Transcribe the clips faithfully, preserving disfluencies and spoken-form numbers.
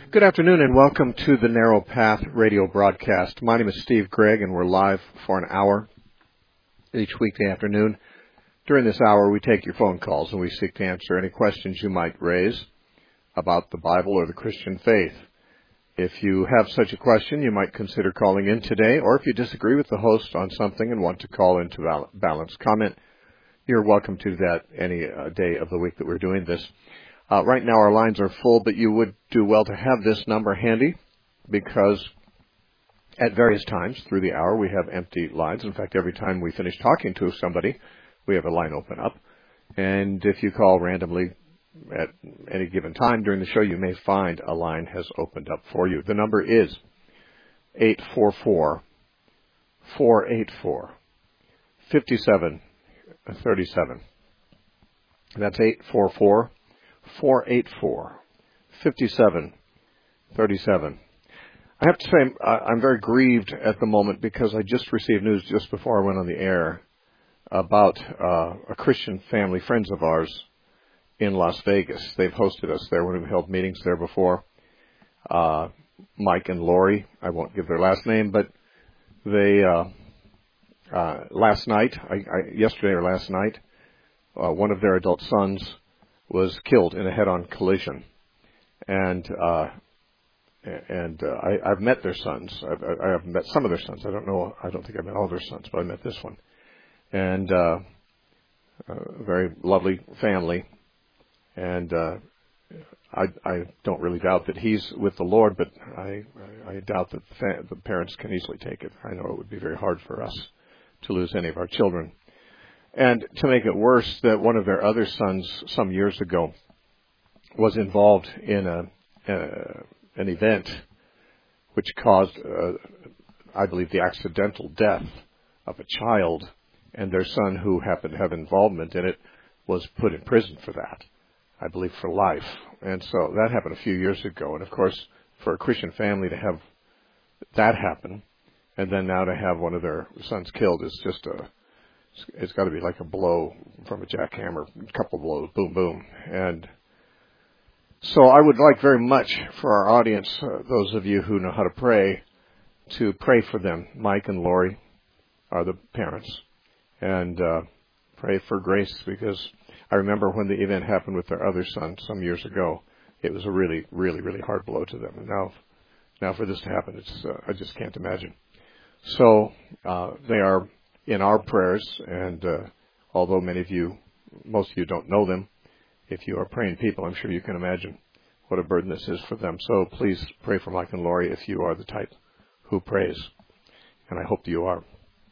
Good afternoon and welcome to the Narrow Path radio broadcast. My name is Steve Gregg and we're live for an hour each weekday afternoon. During this hour we take your phone calls and we seek to answer any questions you might raise about the Bible or the Christian faith. If you have such a question, you might consider calling in today, or if you disagree with the host on something and want to call in to balance comment, you're welcome to do that any uh, day of the week that we're doing this. Uh, right now our lines are full, but you would do well to have this number handy because at various times through the hour we have empty lines. In fact, every time we finish talking to somebody, we have a line open up. And if you call randomly at any given time during the show, you may find a line has opened up for you. The number is eight four four, four eight four, five seven three seven. That's eight four four, four eight four, five seven three seven. I have to say I'm very grieved at the moment because I just received news just before I went on the air about uh, a Christian family, friends of ours in Las Vegas. They've hosted us there when we've held meetings there before. Uh, Mike and Lori, I won't give their last name, but they uh, uh, last night, I, I, yesterday or last night, uh, one of their adult sons was killed in a head-on collision, and uh, and uh, I, I've met their sons. I've, I have met some of their sons. I don't know. I don't think I've met all their sons, but I met this one, and uh, a very lovely family. And uh, I, I don't really doubt that he's with the Lord, but I, I, I doubt that the, fa- the parents can easily take it. I know it would be very hard for us to lose any of our children. And to make it worse, that one of their other sons some years ago was involved in a, a an event which caused, uh, I believe, the accidental death of a child, and their son, who happened to have involvement in it, was put in prison for that, I believe for life. And so that happened a few years ago. And of course, for a Christian family to have that happen, and then now to have one of their sons killed is just a, it's got to be like a blow from a jackhammer, a couple blows, boom, boom. And so I would like very much for our audience, uh, those of you who know how to pray, to pray for them. Mike and Lori are the parents. And uh, pray for grace, because I remember when the event happened with their other son some years ago, it was a really, really, really hard blow to them. And now, now for this to happen, it's uh, I just can't imagine. So uh, they are in our prayers, and uh, although many of you, most of you don't know them, if you are praying people, I'm sure you can imagine what a burden this is for them. So please pray for Mike and Lori if you are the type who prays, and I hope you are.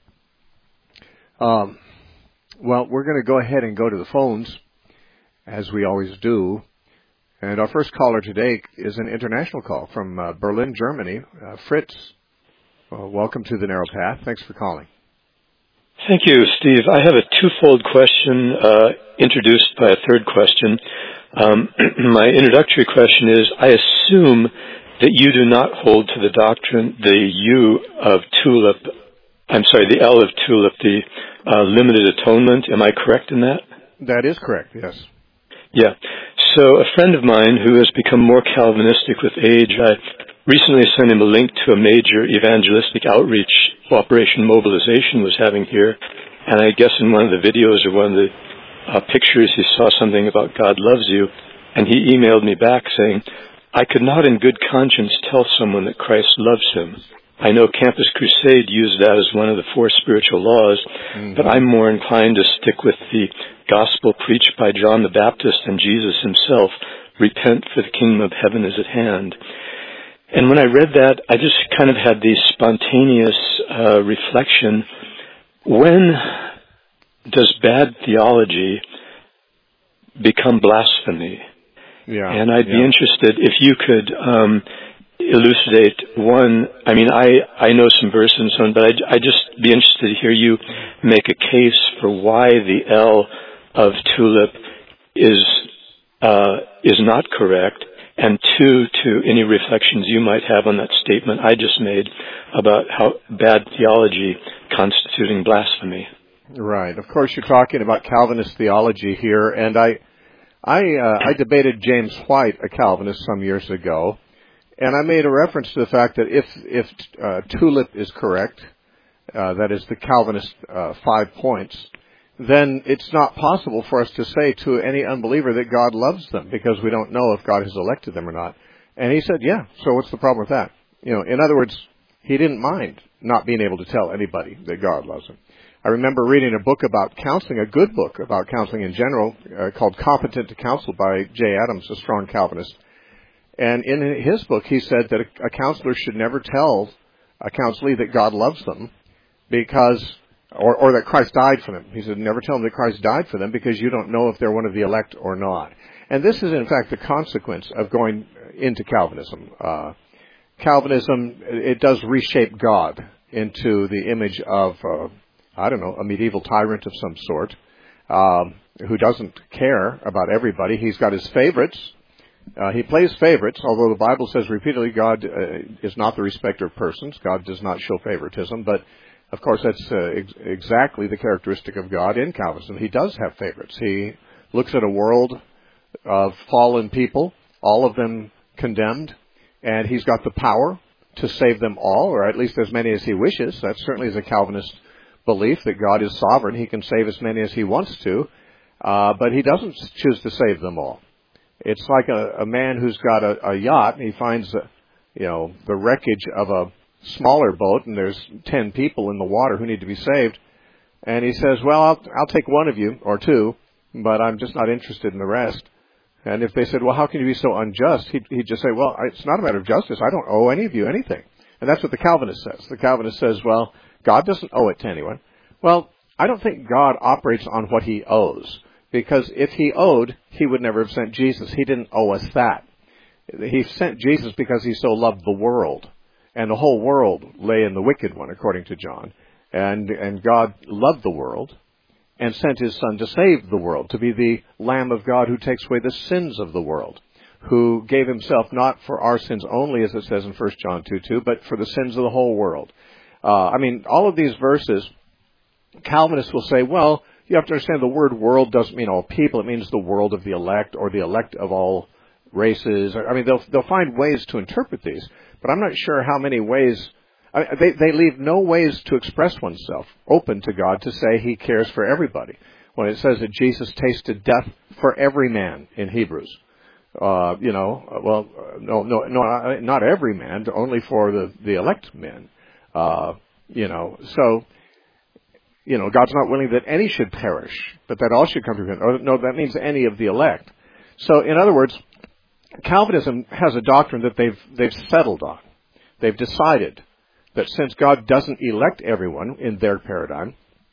Um, well, we're going to go ahead and go to the phones, as we always do. And our first caller today is an international call from uh, Berlin, Germany. Uh, Fritz, uh, welcome to the Narrow Path. Thanks for calling. Thank you, Steve. I have a twofold question uh, introduced by a third question. Um, my introductory question is, I assume that you do not hold to the doctrine, the U of TULIP, I'm sorry, the L of TULIP, the uh, limited atonement. Am I correct in that? That is correct, yes. Yeah. So a friend of mine who has become more Calvinistic with age, I recently sent him a link to a major evangelistic outreach Operation Mobilization was having here, and I guess in one of the videos or one of the uh, pictures he saw something about God loves you, and he emailed me back saying, I could not in good conscience tell someone that Christ loves him. I know Campus Crusade used that as one of the four spiritual laws, mm-hmm. but I'm more inclined to stick with the gospel preached by John the Baptist and Jesus himself, repent for the kingdom of heaven is at hand. And when I read that, I just kind of had the spontaneous uh, reflection, when does bad theology become blasphemy? Yeah, and I'd yeah. be interested if you could um, elucidate one. I mean, I, I know some verses and so on, but I'd, I'd just be interested to hear you make a case for why the L of TULIP is uh, is not correct, and two, to any reflections you might have on that statement I just made about how bad theology constituting blasphemy. Right. Of course, you're talking about Calvinist theology here, and I, I, uh, I debated James White, a Calvinist, some years ago, And I made a reference to the fact that if if uh, TULIP is correct, uh, that is the Calvinist uh, five points, then it's not possible for us to say to any unbeliever that God loves them because we don't know if God has elected them or not. And he said, yeah, so what's the problem with that? You know, in other words, he didn't mind not being able to tell anybody that God loves them. I remember reading a book about counseling, a good book about counseling in general, uh, called Competent to Counsel by Jay Adams, a strong Calvinist. And in his book, he said that a, a counselor should never tell a counselee that God loves them because, or, or that Christ died for them. He said, never tell them that Christ died for them because you don't know if they're one of the elect or not. And this is, in fact, the consequence of going into Calvinism. Uh, Calvinism, it does reshape God into the image of, uh, I don't know, a medieval tyrant of some sort, um, who doesn't care about everybody. He's got his favorites. Uh, he plays favorites, although the Bible says repeatedly God uh, is not the respecter of persons. God does not show favoritism. But, of course, that's uh, ex- exactly the characteristic of God in Calvinism. He does have favorites. He looks at a world of fallen people, all of them condemned, and he's got the power to save them all, or at least as many as he wishes. That certainly is a Calvinist belief that God is sovereign. He can save as many as he wants to, uh, but he doesn't choose to save them all. It's like a, a man who's got a, a yacht, and he finds, a, you know, the wreckage of a smaller boat, and there's ten people in the water who need to be saved, and he says, well, I'll, I'll take one of you, or two, but I'm just not interested in the rest. And if they said, well, how can you be so unjust? He'd, he'd just say, well, it's not a matter of justice. I don't owe any of you anything. And that's what the Calvinist says. The Calvinist says, well, God doesn't owe it to anyone. Well, I don't think God operates on what he owes, because if he owed, he would never have sent Jesus. He didn't owe us that. He sent Jesus because he so loved the world, and the whole world lay in the wicked one, according to John. And, and God loved the world and sent his Son to save the world, to be the Lamb of God who takes away the sins of the world, who gave himself not for our sins only, as it says in First John two two, but for the sins of the whole world. Uh, I mean, all of these verses, Calvinists will say, well, you have to understand the word world doesn't mean all people. It means the world of the elect or the elect of all races. I mean, they'll, they'll find ways to interpret these, but I'm not sure how many ways. I mean, they, they leave no ways to express oneself open to God to say he cares for everybody. When it says that Jesus tasted death for every man in Hebrews. Uh, you know, well, no, no, no, not every man, only for the, the elect men. Uh, you know, so, you know, God's not willing that any should perish, but that all should come to repentance. No, that means any of the elect. So, in other words, Calvinism has a doctrine that they've, they've settled on. They've decided that since God doesn't elect everyone in their paradigm,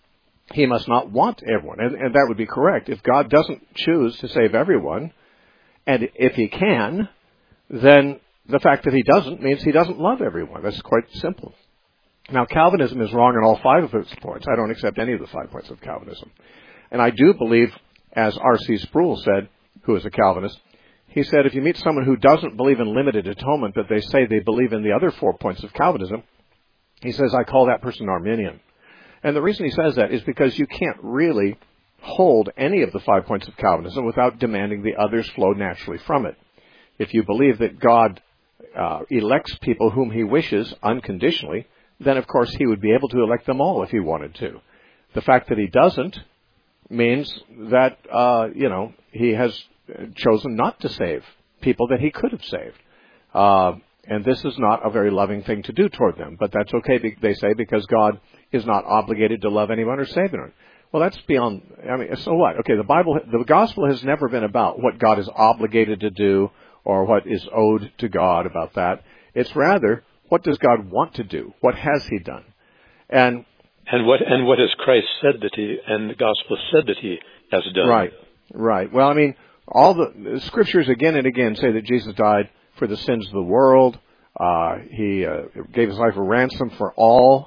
he must not want everyone. And, and that would be correct. If God doesn't choose to save everyone, and if he can, then the fact that he doesn't means he doesn't love everyone. That's quite simple. Now, Calvinism is wrong on all five of its points. I don't accept any of the five points of Calvinism. And I do believe, as R C Sproul said, who is a Calvinist, he said if you meet someone who doesn't believe in limited atonement, but they say they believe in the other four points of Calvinism, he says, I call that person Arminian. And the reason he says that is because you can't really hold any of the five points of Calvinism without demanding the others flow naturally from it. If you believe that God uh, elects people whom he wishes unconditionally, then of course he would be able to elect them all if he wanted to. The fact that he doesn't means that, uh, you know, he has chosen not to save people that he could have saved. Uh, and this is not a very loving thing to do toward them. But that's okay, they say, because God is not obligated to love anyone or save anyone. Well, that's beyond, I mean, so what? Okay, the Bible, the gospel has never been about what God is obligated to do or what is owed to God about that. It's rather, what does God want to do? What has he done? And and what and what has Christ said that he, and the gospel said that he has done? Right, right. Well, I mean, all the, the scriptures again and again say that Jesus died for the sins of the world. Uh, he uh, gave his life a ransom for all.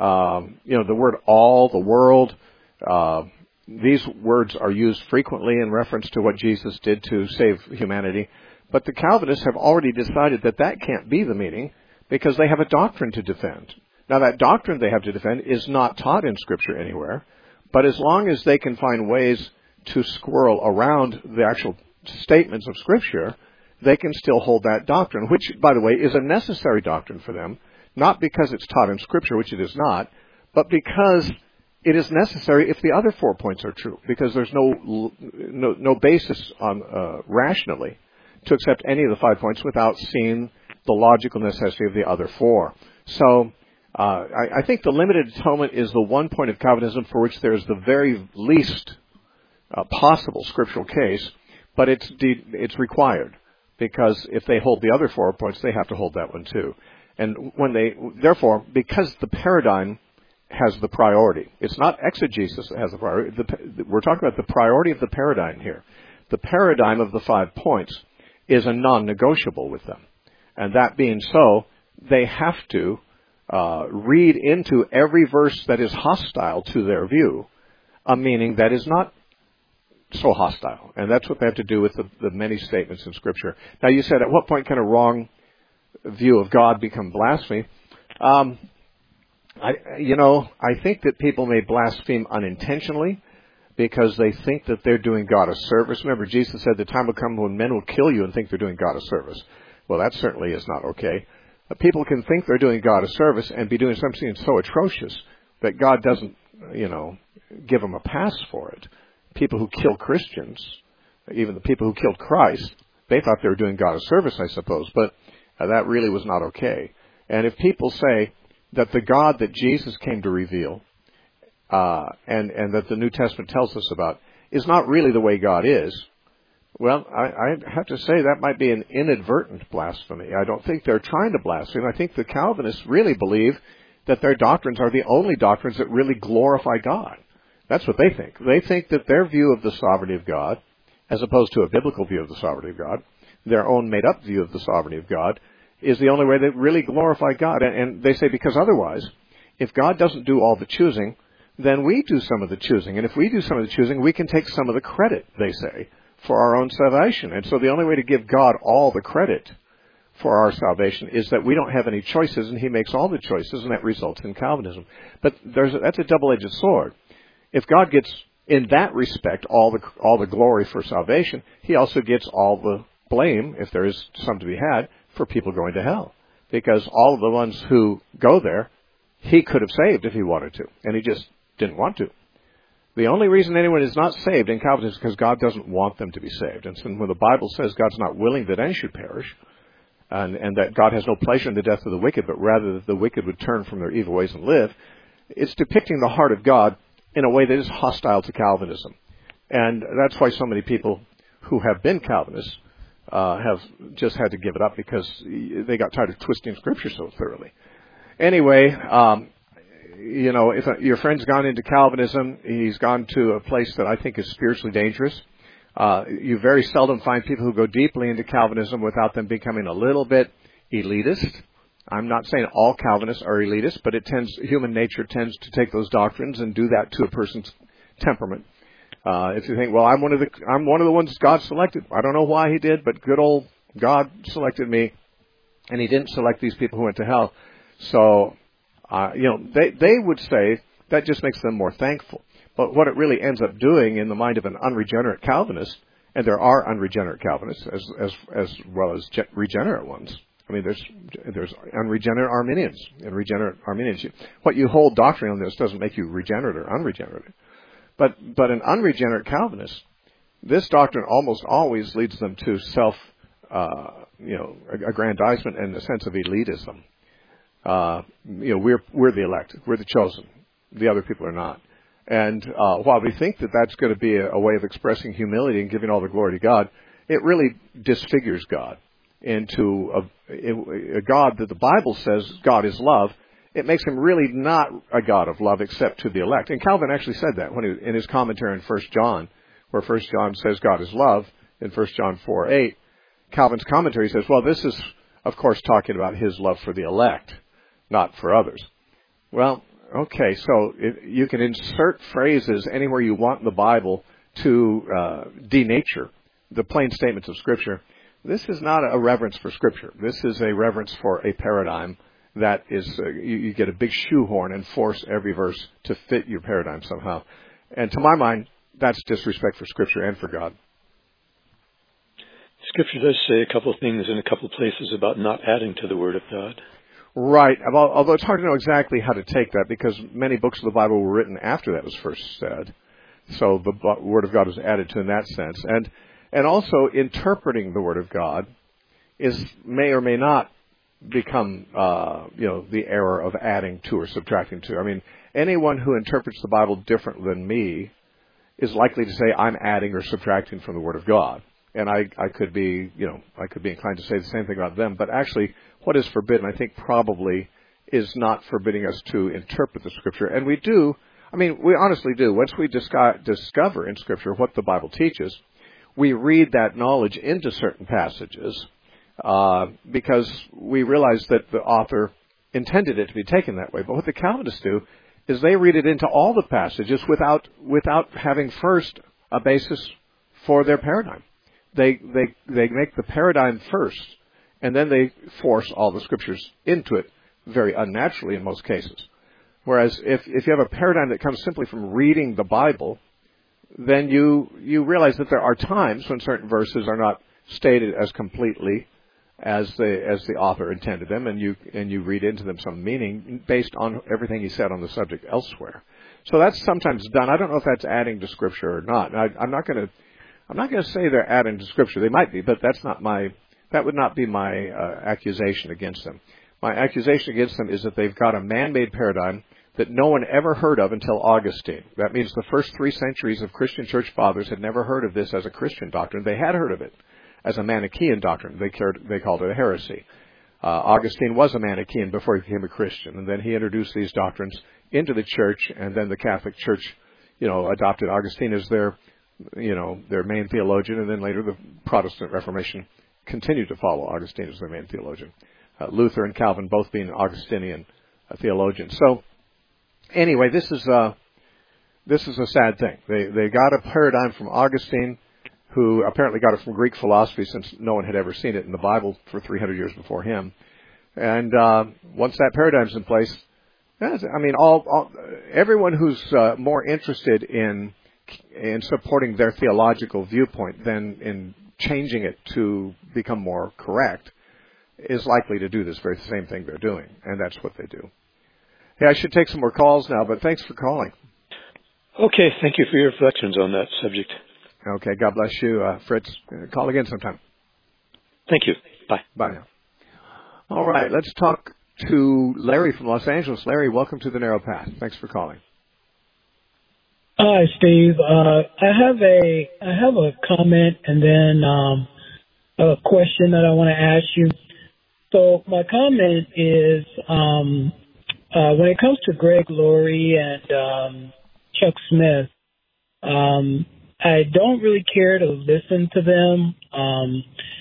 Um, you know, the word all, the world, uh, these words are used frequently in reference to what Jesus did to save humanity. But the Calvinists have already decided that that can't be the meaning because they have a doctrine to defend. Now, that doctrine they have to defend is not taught in Scripture anywhere, but as long as they can find ways to squirrel around the actual statements of Scripture they can still hold that doctrine, which, by the way, is a necessary doctrine for them, not because it's taught in Scripture, which it is not, but because it is necessary if the other four points are true, because there's no no, no basis on uh, rationally to accept any of the five points without seeing the logical necessity of the other four. So uh, I, I think the limited atonement is the one point of Calvinism for which there is the very least uh, possible scriptural case, but it's de- it's required, because if they hold the other four points, they have to hold that one too. And when they, therefore, because the paradigm has the priority, it's not exegesis that has the priority. The, we're talking about the priority of the paradigm here. The paradigm of the five points is a non-negotiable with them. And that being so, they have to uh, read into every verse that is hostile to their view a meaning that is not so hostile. And that's what they have to do with the, the many statements in Scripture. Now, you said, at what point can a wrong view of God become blasphemy? Um, I, you know, I think that people may blaspheme unintentionally because they think that they're doing God a service. Remember, Jesus said the time will come when men will kill you and think they're doing God a service. Well, that certainly is not okay. But people can think they're doing God a service and be doing something so atrocious that God doesn't, you know, give them a pass for it. People who kill Christians, even the people who killed Christ, they thought they were doing God a service, I suppose, but uh, that really was not okay. And if people say that the God that Jesus came to reveal, uh, and, and that the New Testament tells us about, is not really the way God is, well, I, I have to say that might be an inadvertent blasphemy. I don't think they're trying to blaspheme. I think the Calvinists really believe that their doctrines are the only doctrines that really glorify God. That's what they think. They think that their view of the sovereignty of God, as opposed to a biblical view of the sovereignty of God, their own made-up view of the sovereignty of God, is the only way they really glorify God. And, and they say, because otherwise, if God doesn't do all the choosing, then we do some of the choosing. And if we do some of the choosing, we can take some of the credit, they say, for our own salvation. And so the only way to give God all the credit for our salvation is that we don't have any choices, and He makes all the choices, and that results in Calvinism. But there's a, that's a double-edged sword. If God gets, in that respect, all the all the glory for salvation, He also gets all the blame, if there is some to be had, for people going to hell. Because all of the ones who go there, He could have saved if He wanted to, and He just didn't want to. The only reason anyone is not saved in Calvinism is because God doesn't want them to be saved. And so when the Bible says God's not willing that any should perish, and, and that God has no pleasure in the death of the wicked, but rather that the wicked would turn from their evil ways and live, it's depicting the heart of God in a way that is hostile to Calvinism. And that's why so many people who have been Calvinists uh, have just had to give it up, because they got tired of twisting Scripture so thoroughly. Anyway, um, you know, if a, your friend's gone into Calvinism, he's gone to a place that I think is spiritually dangerous. Uh, you very seldom find people who go deeply into Calvinism without them becoming a little bit elitist. I'm not saying all Calvinists are elitist, but it tends, human nature tends to take those doctrines and do that to a person's temperament. Uh, if you think, well, I'm one of the, I'm one of the ones God selected. I don't know why He did, but good old God selected me, and He didn't select these people who went to hell. So, uh, you know, they, they would say that just makes them more thankful. But what it really ends up doing in the mind of an unregenerate Calvinist, and there are unregenerate Calvinists as, as, as well as regenerate ones. I mean, there's there's unregenerate Arminians and regenerate Arminians. What you hold doctrine on this doesn't make you regenerate or unregenerate. But but an unregenerate Calvinist, this doctrine almost always leads them to self, uh, you know, aggrandizement and a sense of elitism. Uh, you know, we're we're the elect, we're the chosen. The other people are not. And uh, while we think that that's going to be a, a way of expressing humility and giving all the glory to God, it really disfigures God into a, a God that the Bible says God is love. It makes Him really not a God of love except to the elect. And Calvin actually said that when he, in his commentary in First John, where First John says God is love, in First John four eight, Calvin's commentary says, well, this is, of course, talking about His love for the elect, not for others. Well, okay, so it, you can insert phrases anywhere you want in the Bible to uh, denature the plain statements of Scripture. This is not a reverence for Scripture. This is a reverence for a paradigm that is, uh, you, you get a big shoehorn and force every verse to fit your paradigm somehow. And to my mind, that's disrespect for Scripture and for God. Scripture does say a couple of things in a couple of places about not adding to the Word of God. Right, although it's hard to know exactly how to take that because many books of the Bible were written after that was first said. So the Word of God was added to in that sense. And and also interpreting the Word of God is may or may not become, uh, you know, the error of adding to or subtracting to. I mean, anyone who interprets the Bible different than me is likely to say I'm adding or subtracting from the Word of God. And I, I could be, you know, I could be inclined to say the same thing about them. But actually, what is forbidden, I think, probably is not forbidding us to interpret the Scripture. And we do, I mean, we honestly do. Once we disco- discover in Scripture what the Bible teaches, we read that knowledge into certain passages uh, because we realize that the author intended it to be taken that way. But what the Calvinists do is they read it into all the passages without without having first a basis for their paradigm. They they they make the paradigm first, and then they force all the Scriptures into it very unnaturally in most cases. Whereas if, if you have a paradigm that comes simply from reading the Bible, then you you realize that there are times when certain verses are not stated as completely as the as the author intended them, and you and you read into them some meaning based on everything he said on the subject elsewhere. So that's sometimes done. I don't know if that's adding to Scripture or not. I, I'm not going to. I'm not going to say they're adding to Scripture. They might be, but that's not my, that would not be my uh, accusation against them. My accusation against them is that they've got a man-made paradigm that no one ever heard of until Augustine. That means the first three centuries of Christian church fathers had never heard of this as a Christian doctrine. They had heard of it as a Manichaean doctrine. They, cared, they called it a heresy. Uh, Augustine was a Manichaean before he became a Christian, and then he introduced these doctrines into the church, and then the Catholic Church, you know, adopted Augustine as their you know, their main theologian, and then later the Protestant Reformation continued to follow Augustine as their main theologian. Uh, Luther and Calvin both being Augustinian uh, theologians. So, anyway, this is uh, this is a sad thing. They they got a paradigm from Augustine, who apparently got it from Greek philosophy, since no one had ever seen it in the Bible for three hundred years before him. And uh, once that paradigm's in place, I mean, all, all everyone who's uh, more interested in in supporting their theological viewpoint than in changing it to become more correct is likely to do this very same thing they're doing, and that's what they do. Hey, I should take some more calls now, but thanks for calling. Okay, thank you for your reflections on that subject. Okay, God bless you, uh, Fritz. Call again sometime. Thank you. Bye. Bye now. All right, let's talk to Larry from Los Angeles. Larry, welcome to the Narrow Path. Thanks for calling. Hi, Steve. Uh, I have a I have a comment and then um, a question that I want to ask you. So my comment is um, uh, when it comes to Greg Laurie and um, Chuck Smith, um, I don't really care to listen to them, um,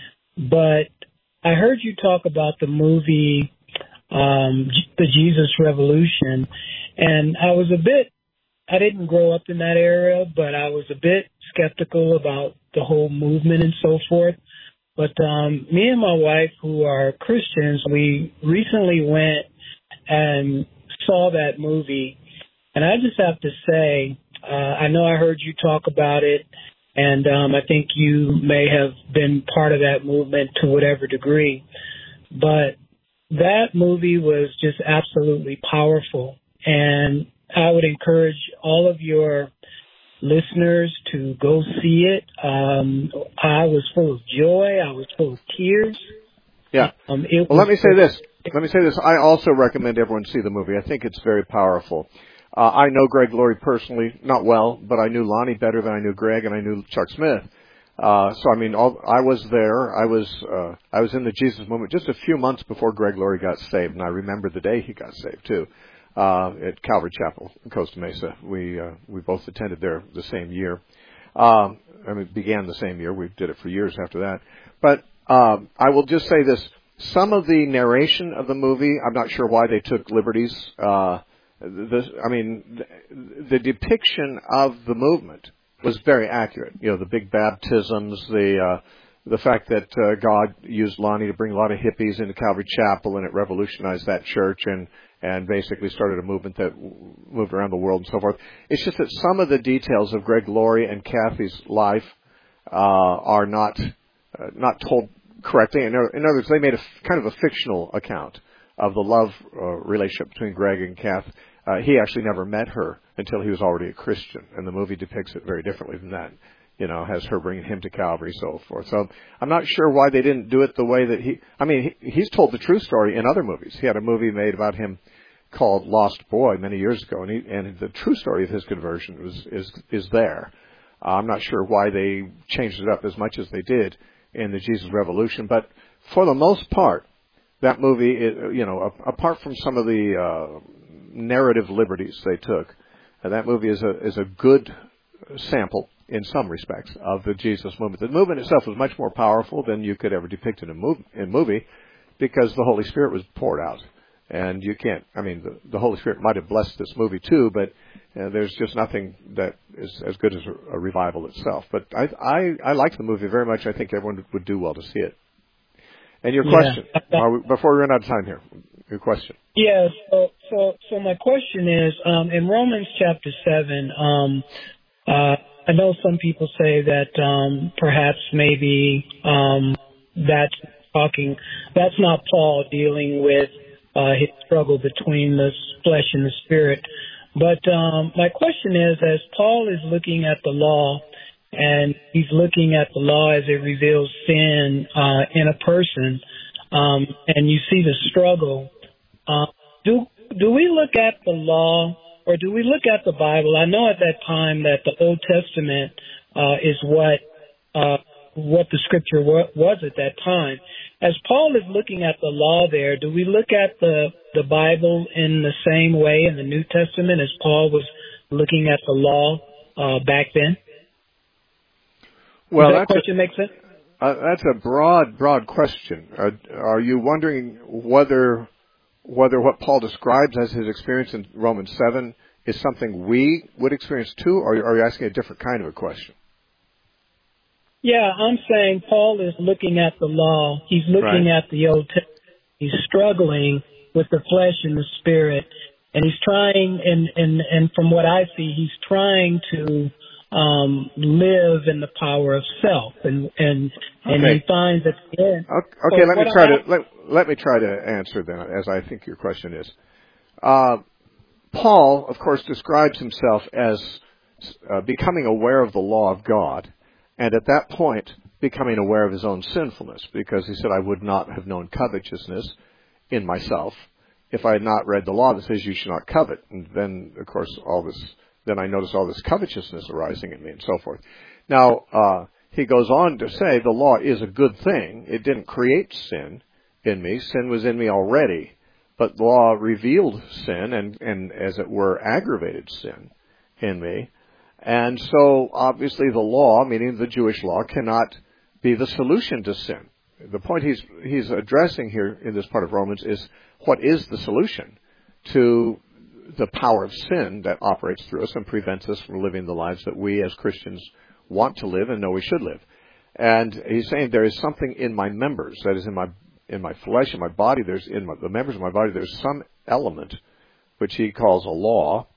but I heard you talk about the movie um, The Jesus Revolution, and I was a bit I didn't grow up in that era, but I was a bit skeptical about the whole movement and so forth. But um, me and my wife, who are Christians, we recently went and saw that movie. And I just have to say, uh, I know I heard you talk about it, and um, I think you may have been part of that movement to whatever degree. But that movie was just absolutely powerful. And I would encourage all of your listeners to go see it. Um, I was full of joy. I was full of tears. Yeah. Um, it well, was let me say this. Let me say this. I also recommend everyone see the movie. I think it's very powerful. Uh, I know Greg Laurie personally, not well, but I knew Lonnie better than I knew Greg, and I knew Chuck Smith. Uh, so I mean, all, I was there. I was uh, I was in the Jesus movement just a few months before Greg Laurie got saved, and I remember the day he got saved too. Uh, at Calvary Chapel in Costa Mesa. We, uh, we both attended there the same year. Um, I mean, it began the same year. We did it for years after that. But, um, I will just say this. Some of the narration of the movie, I'm not sure why they took liberties. Uh, this, I mean, the, the depiction of the movement was very accurate. You know, the big baptisms, the, uh, the fact that, uh, God used Lonnie to bring a lot of hippies into Calvary Chapel, and it revolutionized that church, and, and basically started a movement that moved around the world and so forth. It's just that some of the details of Greg Laurie and Kathy's life uh, are not uh, not told correctly. In other, in other words, they made a kind of a fictional account of the love uh, relationship between Greg and Kath. Uh, he actually never met her until he was already a Christian, and the movie depicts it very differently than that. You know, has her bringing him to Calvary, so forth. So I'm not sure why they didn't do it the way that he. I mean, he, he's told the true story in other movies. He had a movie made about him called Lost Boy many years ago, and, he, and the true story of his conversion was is is there. Uh, I'm not sure why they changed it up as much as they did in the Jesus Revolution, but for the most part, that movie, it, you know, apart from some of the uh, narrative liberties they took, uh, that movie is a is a good sample in some respects of the Jesus movement. The movement itself was much more powerful than you could ever depict in a movie, in movie because the Holy Spirit was poured out. And you can't, I mean, the, the Holy Spirit might have blessed this movie too, but uh, there's just nothing that is as good as a, a revival itself. But I, I, I like the movie very much. I think everyone would do well to see it. And your question, yeah. are we, before we run out of time here, your question. Yeah, so, so, so my question is, um, in Romans chapter seven, um, uh, I know some people say that um, perhaps maybe um, that's talking, that's not Paul dealing with uh, his struggle between the flesh and the spirit. But um, my question is, as Paul is looking at the law, and he's looking at the law as it reveals sin uh, in a person, um, and you see the struggle, uh, do do we look at the law? Or do we look at the Bible? I know at that time that the Old Testament uh, is what uh, what the Scripture wa- was at that time. As Paul is looking at the law there, do we look at the, the Bible in the same way in the New Testament as Paul was looking at the law uh, back then? Well, Does that that's question a, make sense? Uh, that's a broad, broad question. Uh, are you wondering whether... whether what Paul describes as his experience in Romans seven is something we would experience too, or are you asking a different kind of a question? Yeah, I'm saying Paul is looking at the law. He's looking right. at the Old Testament. He's struggling with the flesh and the spirit, and he's trying, and, and, and from what I see, he's trying to um, live in the power of self, and and, and okay. he finds that. Yeah. Okay, so let me I try have, to let, let me try to answer then, as I think your question is. Uh, Paul, of course, describes himself as uh, becoming aware of the law of God, and at that point becoming aware of his own sinfulness, because he said, "I would not have known covetousness in myself if I had not read the law that says you should not covet." And then, of course, all this. Then I notice all this covetousness arising in me, and so forth. Now, uh, he goes on to say the law is a good thing. It didn't create sin in me. Sin was in me already. But the law revealed sin and, and, as it were, aggravated sin in me. And so, obviously, the law, meaning the Jewish law, cannot be the solution to sin. The point he's, he's addressing here in this part of Romans is what is the solution to the power of sin that operates through us and prevents us from living the lives that we as Christians want to live and know we should live. And he's saying there is something in my members, that is in my in my flesh, in my body, there's in my, the members of my body, there's some element which he calls a law,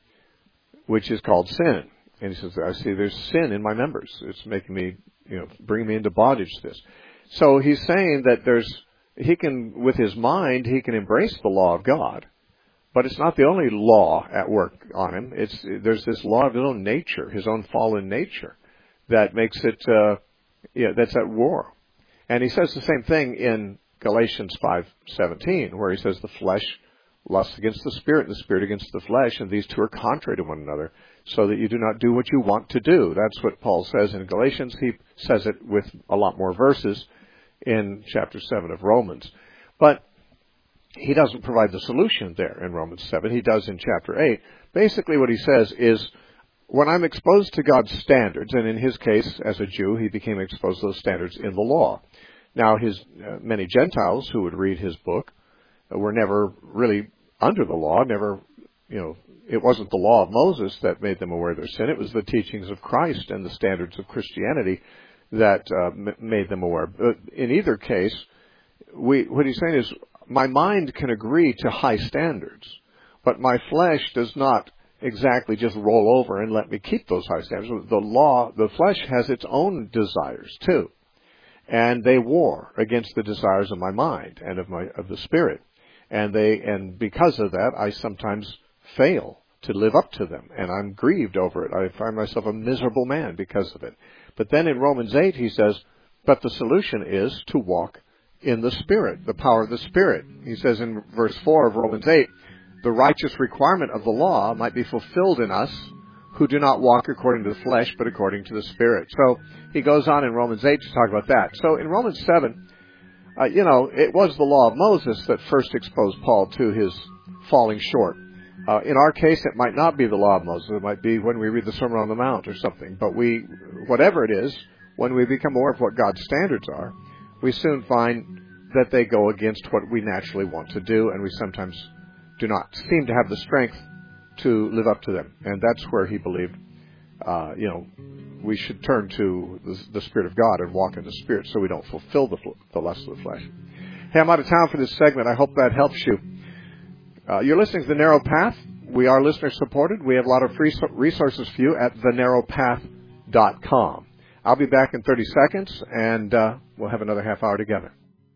which is called sin. And he says, I see there's sin in my members. It's making me, you know, bring me into bondage to this. So he's saying that there's, he can, with his mind, he can embrace the law of God. But it's not the only law at work on him. It's there's this law of his own nature, his own fallen nature, that makes it uh, yeah, that's at war. And he says the same thing in Galatians five seventeen, where he says the flesh lusts against the spirit, and the spirit against the flesh, and these two are contrary to one another, so that you do not do what you want to do. That's what Paul says in Galatians. He says it with a lot more verses in chapter seven of Romans. But he doesn't provide the solution there in Romans seven. He does in chapter eight. Basically what he says is, when I'm exposed to God's standards, and in his case, as a Jew, he became exposed to those standards in the law. Now, his uh, many Gentiles who would read his book uh, were never really under the law, never, you know, it wasn't the law of Moses that made them aware of their sin. It was the teachings of Christ and the standards of Christianity that uh, m- made them aware. But in either case, we, what he's saying is, my mind can agree to high standards, but my flesh does not exactly just roll over and let me keep those high standards. The law, the flesh has its own desires too. and they war against the desires of my mind and of my of the spirit, and they and because of that, I sometimes fail to live up to them, and I'm grieved over it. I find myself a miserable man because of it. But then in Romans eight, he says, but the solution is to walk in the Spirit, the power of the Spirit. He says in verse four of Romans eight, the righteous requirement of the law might be fulfilled in us who do not walk according to the flesh, but according to the Spirit. So he goes on in Romans eight to talk about that. So in Romans seven, uh, you know, it was the law of Moses that first exposed Paul to his falling short. Uh, in our case, it might not be the law of Moses. It might be when we read the Sermon on the Mount or something. But we, whatever it is, when we become aware of what God's standards are, we soon find that they go against what we naturally want to do, and we sometimes do not seem to have the strength to live up to them. And that's where he believed, uh, you know, we should turn to the, the Spirit of God and walk in the Spirit so we don't fulfill the, the lust of the flesh. Hey, I'm out of town for this segment. I hope that helps you. Uh, you're listening to The Narrow Path. We are listener-supported. We have a lot of free resources for you at the narrow path dot com. I'll be back in thirty seconds, and uh, we'll have another half hour together.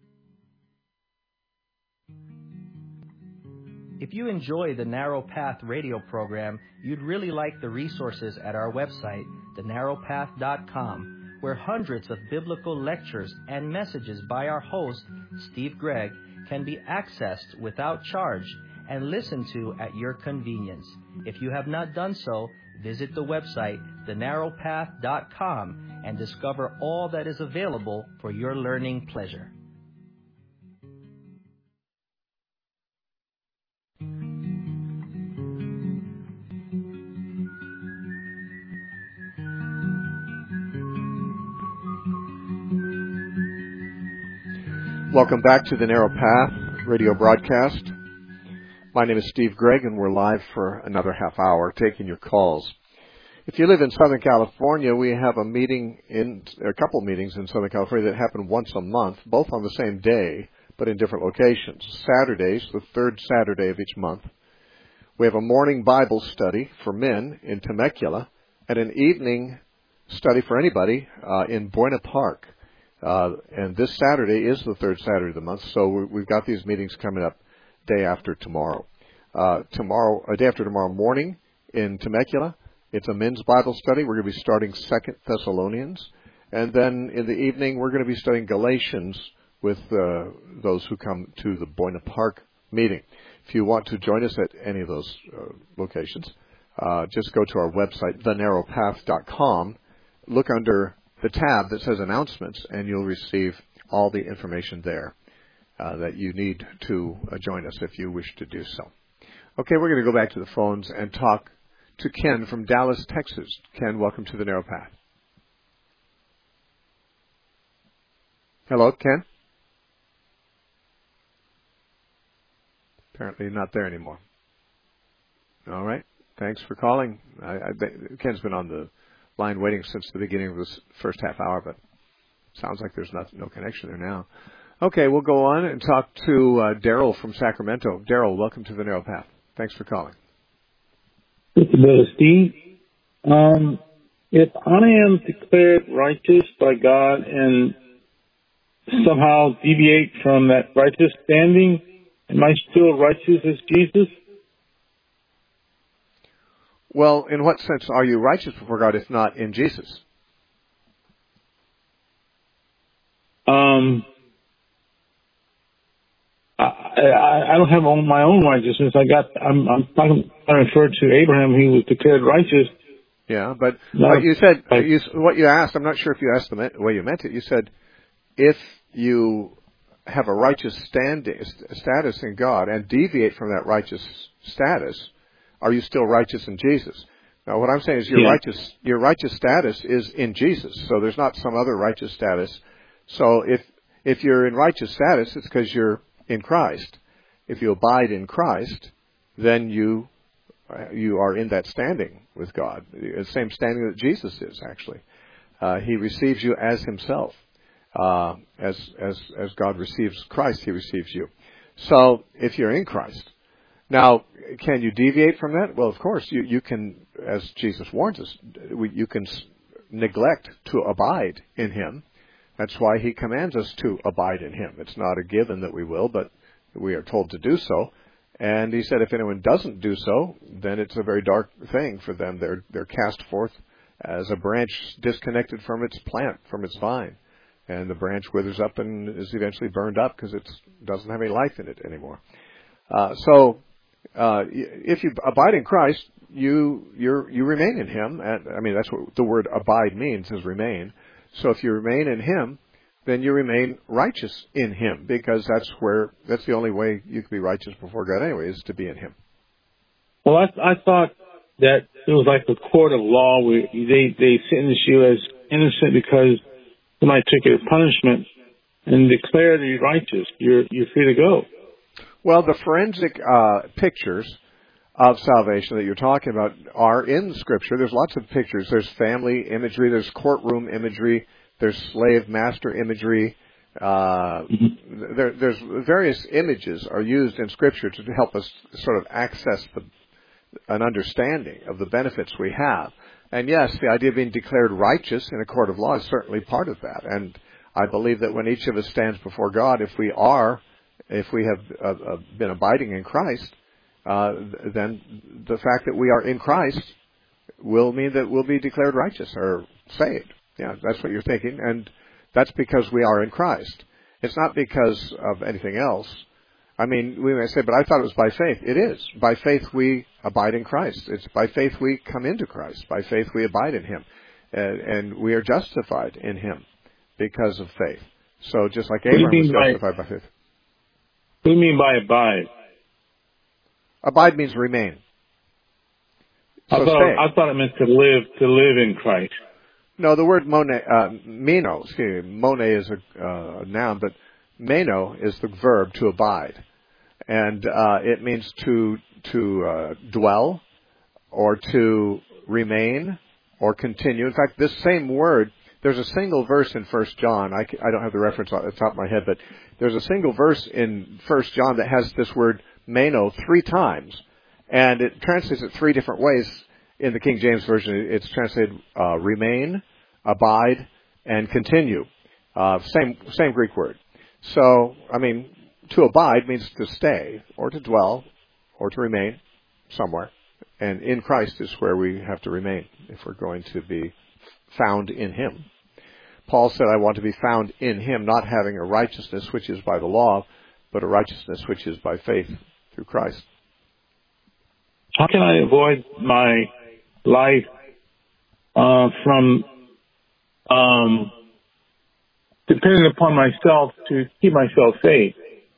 If you enjoy the Narrow Path radio program, you'd really like the resources at our website, the narrow path dot com, where hundreds of biblical lectures and messages by our host, Steve Gregg, can be accessed without charge and listened to at your convenience. If you have not done so, visit the website, the narrow path dot com, and discover all that is available for your learning pleasure. Welcome back to the Narrow Path radio broadcast. My name is Steve Gregg, and we're live for another half hour taking your calls. If you live in Southern California, we have a meeting in a couple meetings in Southern California that happen once a month, both on the same day, but in different locations. Saturdays, the third Saturday of each month. We have a morning Bible study for men in Temecula and an evening study for anybody uh, in Buena Park. Uh, and this Saturday is the third Saturday of the month, so we've got these meetings coming up day after tomorrow. Uh, tomorrow, a day after tomorrow morning in Temecula, it's a men's Bible study. We're going to be starting Second Thessalonians. And then in the evening, we're going to be studying Galatians with uh, those who come to the Buena Park meeting. If you want to join us at any of those uh, locations, uh, just go to our website, the narrow path dot com. Look under the tab that says announcements, and you'll receive all the information there uh, that you need to uh, join us if you wish to do so. Okay, we're going to go back to the phones and talk to Ken from Dallas, Texas. Ken, welcome to the Narrow Path. Hello, Ken? Apparently not there anymore. All right. Thanks for calling. I, I, Ken's been on the line waiting since the beginning of this first half hour, but sounds like there's not, no connection there now. Okay, we'll go on and talk to uh, Daryl from Sacramento. Daryl, welcome to the Narrow Path. Thanks for calling. Thank you, Brother Steve. Um, if I am declared righteous by God and somehow deviate from that righteous standing, am I still righteous as Jesus? Well, in what sense are you righteous before God if not in Jesus? Um, I, I, I don't have my own righteousness. I got. I'm. I'm talking. I referred to Abraham. He was declared righteous. Yeah, but No, what you said, I, you, what you asked, I'm not sure if you asked the way you meant it. You said, if you have a righteous standing, status in God and deviate from that righteous status, are you still righteous in Jesus? Now, what I'm saying is your yeah. righteous, your righteous status is in Jesus. So there's not some other righteous status. So if if you're in righteous status, it's because you're in Christ. If you abide in Christ, then you you are in that standing with God, the same standing that Jesus is. Actually, uh, He receives you as Himself, uh, as as as God receives Christ, He receives you. So if you're in Christ. Now, can you deviate from that? Well, of course, you, you can, as Jesus warns us, we, you can neglect to abide in Him. That's why he commands us to abide in him. It's not a given that we will, but we are told to do so. And he said if anyone doesn't do so, then it's a very dark thing for them. They're, they're cast forth as a branch disconnected from its plant, from its vine. And the branch withers up and is eventually burned up because it doesn't have any life in it anymore. Uh, so uh, if you abide in Christ, you you're, you remain in him. And I mean, that's what the word abide means, is remain. So if you remain in him, then you remain righteous in him, because that's where that's the only way you can be righteous before God anyway, is to be in him. Well, I, I thought that it was like a court of law where they, they sentence you as innocent because somebody took your punishment and declared you righteous. You're, you're free to go. Well, the forensic uh, pictures of salvation that you're talking about are in Scripture. There's lots of pictures. There's family imagery. There's courtroom imagery. There's slave-master imagery. Uh, mm-hmm. there, there's various images are used in Scripture to help us sort of access the, an understanding of the benefits we have. And yes, the idea of being declared righteous in a court of law is certainly part of that. And I believe that when each of us stands before God, if we are, if we have uh, uh, been abiding in Christ, uh, then the fact that we are in Christ will mean that we'll be declared righteous or saved. Yeah, that's what you're thinking, and that's because we are in Christ. It's not because of anything else. I mean, we may say, but I thought it was by faith. It is. By faith we abide in Christ. It's by faith we come into Christ. By faith we abide in him. And, and we are justified in him because of faith. So just like Abraham was justified by, by faith. What do you mean by abide? Abide means remain. So I, thought, I thought it meant to live, to live in Christ. No, the word mone, uh, meno, excuse me, mone is a uh, noun, but meno is the verb to abide. And uh, it means to to uh, dwell or to remain or continue. In fact, this same word, there's a single verse in First John. I, I don't have the reference off the top of my head, but there's a single verse in First John that has this word meno three times. And it translates it three different ways. In the King James Version, it's translated uh, remain, abide, and continue. Uh, same same Greek word. So, I mean, to abide means to stay, or to dwell, or to remain somewhere. And in Christ is where we have to remain if we're going to be found in him. Paul said, I want to be found in him, not having a righteousness which is by the law, but a righteousness which is by faith through Christ. How can I avoid my life uh, from um, depending upon myself to keep myself safe?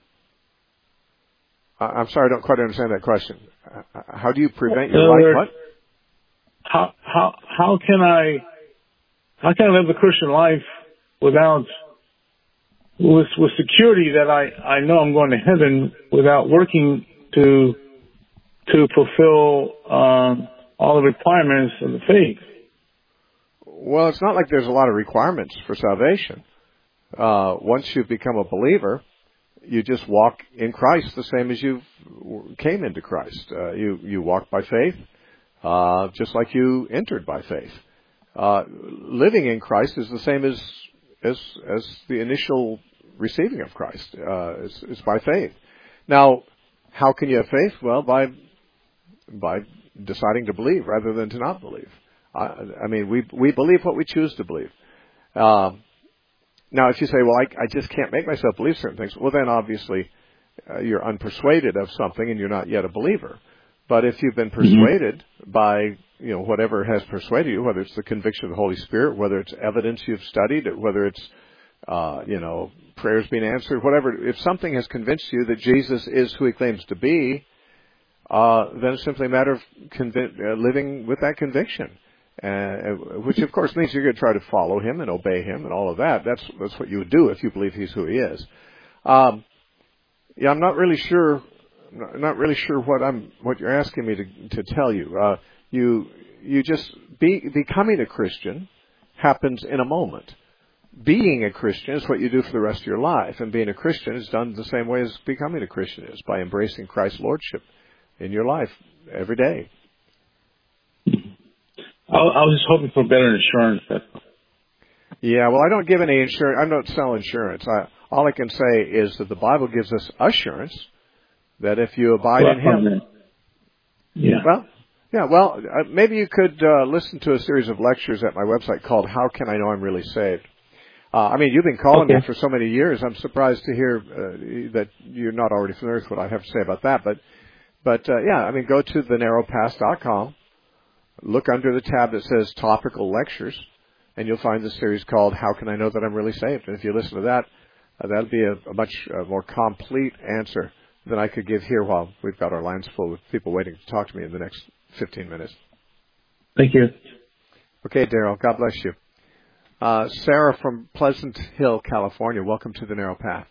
Uh, I'm sorry, I don't quite understand that question. Uh, how do you prevent your life? What? How how how can I how can I live the Christian life without with with security that I, I know I'm going to heaven without working to to fulfill um, all the requirements of the faith? Well, it's not like there's a lot of requirements for salvation. Uh, once you've become a believer, you just walk in Christ the same as you came into Christ. Uh, you you walk by faith, uh, just like you entered by faith. Uh, living in Christ is the same as as as the initial receiving of Christ. Uh, it's, it's by faith. Now, how can you have faith? Well, by by deciding to believe rather than to not believe. I, I mean, we we believe what we choose to believe. Um, now, if you say, well, I, I just can't make myself believe certain things, well, then obviously uh, you're unpersuaded of something and you're not yet a believer. But if you've been persuaded mm-hmm. by, you know, whatever has persuaded you, whether it's the conviction of the Holy Spirit, whether it's evidence you've studied, whether it's, uh, you know, prayers being answered, whatever, if something has convinced you that Jesus is who he claims to be, uh, then it's simply a matter of convi- uh, living with that conviction. Uh, which of course means you're going to try to follow him and obey him and all of that. That's that's what you would do if you believe he's who he is. Um, yeah, I'm not really sure. Not really sure what I'm what you're asking me to to tell you. Uh, you you just be becoming a Christian happens in a moment. Being a Christian is what you do for the rest of your life, and being a Christian is done the same way as becoming a Christian is, by embracing Christ's lordship in your life every day. I was just hoping for better insurance. Yeah, well, I don't give any insurance. I don't sell insurance. I, all I can say is that the Bible gives us assurance that if you abide well, in Him. Yeah. Well, yeah, well, uh, maybe you could uh, listen to a series of lectures at my website called How Can I Know I'm Really Saved? Uh, I mean, you've been calling okay. me for so many years. I'm surprised to hear uh, that you're not already familiar with what I have to say about that. But, but uh, yeah, I mean, go to the narrow path dot com, look under the tab that says Topical Lectures, and you'll find the series called How Can I Know That I'm Really Saved? And if you listen to that, uh, that'll be a, a much uh, more complete answer than I could give here while we've got our lines full with people waiting to talk to me in the next fifteen minutes. Thank you. Okay, Daryl, God bless you. Uh, Sarah from Pleasant Hill, California, welcome to the Narrow Path.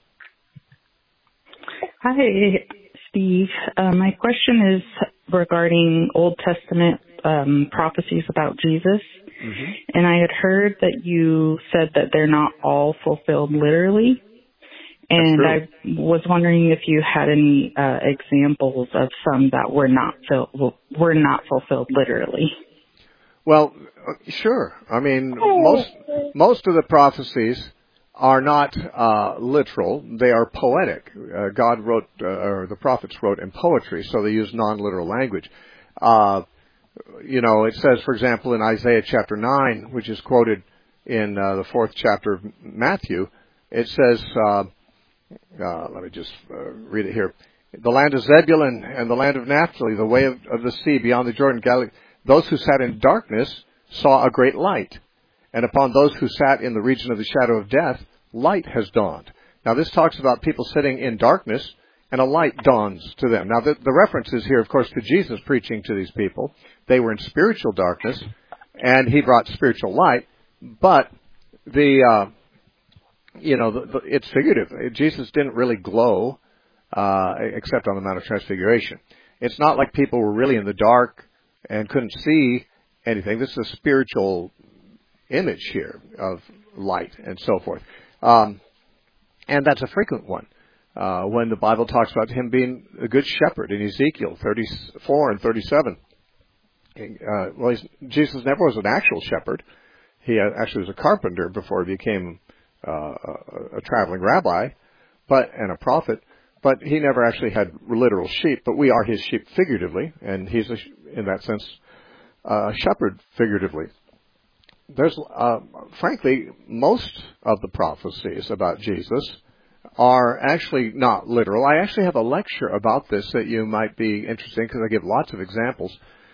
Hi, Steve. Uh, my question is regarding Old Testament um, prophecies about Jesus. Mm-hmm. And I had heard that you said that they're not all fulfilled literally. And I was wondering if you had any uh, examples of some that were not fil- were not fulfilled literally. Well, sure. I mean, most most of the prophecies are not uh, literal; they are poetic. Uh, God wrote, uh, or the prophets wrote in poetry, so they use non-literal language. Uh, you know, it says, for example, in Isaiah chapter nine, which is quoted in uh, the fourth chapter of Matthew, it says. Uh, Uh, let me just uh, read it here. The land of Zebulun and the land of Naphtali, the way of, of the sea beyond the Jordan, Galilee, those who sat in darkness saw a great light. And upon those who sat in the region of the shadow of death, light has dawned. Now this talks about people sitting in darkness and a light dawns to them. Now the, the reference is here, of course, to Jesus preaching to these people. They were in spiritual darkness and He brought spiritual light, but the... Uh, You know, the, the, it's figurative. Jesus didn't really glow, uh, except on the Mount of Transfiguration. It's not like people were really in the dark and couldn't see anything. This is a spiritual image here of light and so forth. Um, and that's a frequent one. Uh, when the Bible talks about Him being a good shepherd in Ezekiel thirty-four and thirty-seven. Uh, well, he's, Jesus never was an actual shepherd. He actually was a carpenter before he became Uh, a, a traveling rabbi, but and a prophet, but he never actually had literal sheep. But we are His sheep figuratively, and He's a, in that sense a shepherd figuratively. There's, uh, frankly, most of the prophecies about Jesus are actually not literal. I actually have a lecture about this that you might be interested in because I give lots of examples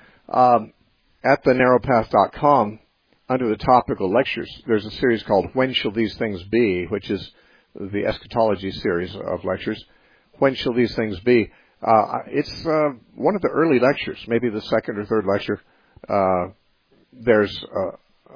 um, at the narrow path dot com. Under the topical lectures, there's a series called When Shall These Things Be, which is the eschatology series of lectures. When Shall These Things Be? Uh, it's uh, one of the early lectures, maybe the second or third lecture. Uh, there's uh,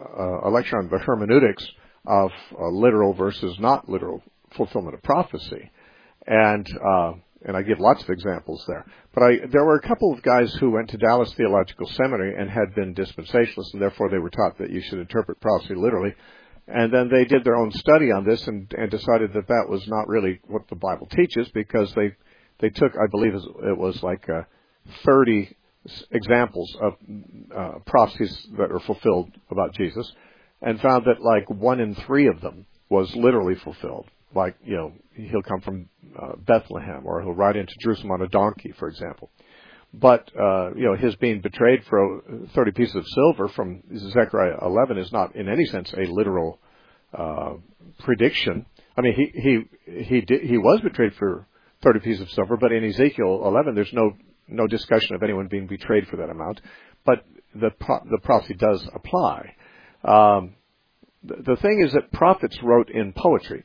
a lecture on the hermeneutics of uh, literal versus not literal fulfillment of prophecy. And uh, and I give lots of examples there. But I, there were a couple of guys who went to Dallas Theological Seminary and had been dispensationalists, and therefore they were taught that you should interpret prophecy literally. And then they did their own study on this and, and decided that that was not really what the Bible teaches, because they they took, I believe it was like uh, thirty examples of uh, prophecies that are fulfilled about Jesus, and found that like one in three of them was literally fulfilled. Like, you know, He'll come from uh, Bethlehem, or He'll ride into Jerusalem on a donkey, for example. But, uh, you know, His being betrayed for thirty pieces of silver from Zechariah eleven is not in any sense a literal uh, prediction. I mean, he he he did, he was betrayed for thirty pieces of silver, but in Ezekiel eleven, there's no no discussion of anyone being betrayed for that amount. But the pro- the prophecy does apply. Um, the, the thing is that prophets wrote in poetry.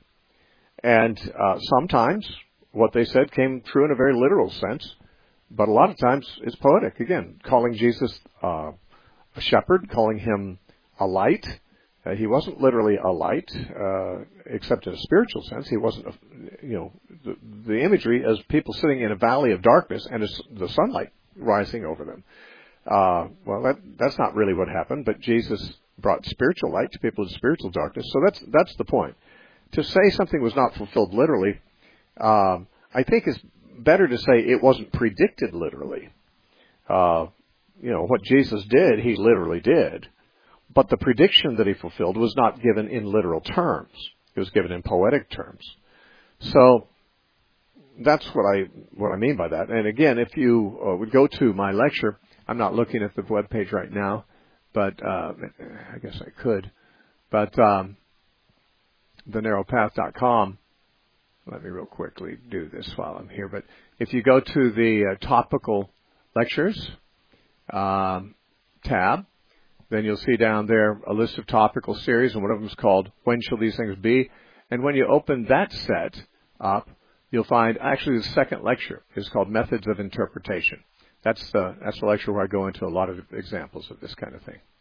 And uh, sometimes what they said came true in a very literal sense, but a lot of times it's poetic. Again, calling Jesus uh, a shepherd, calling Him a light. Uh, he wasn't literally a light, uh, except in a spiritual sense. He wasn't, a, you know, the, the imagery as people sitting in a valley of darkness and the sunlight rising over them. Uh, well, that, that's not really what happened, but Jesus brought spiritual light to people in spiritual darkness. So that's that's the point. To say something was not fulfilled literally, um, I think is better to say it wasn't predicted literally. Uh, you know, what Jesus did, He literally did. but the prediction that he fulfilled was not given in literal terms. It was given in poetic terms. So that's what I what I mean by that. And again, if you uh, would go to my lecture, I'm not looking at the web page right now, but uh, I guess I could. But um, the narrow path dot com. Let me real quickly do this while I'm here. But if you go to the uh, topical lectures um, tab, then you'll see down there a list of topical series, and one of them is called When Shall These Things Be? And when you open that set up, you'll find actually the second lecture is called Methods of Interpretation. That's the, that's the lecture where I go into a lot of examples of this kind of thing.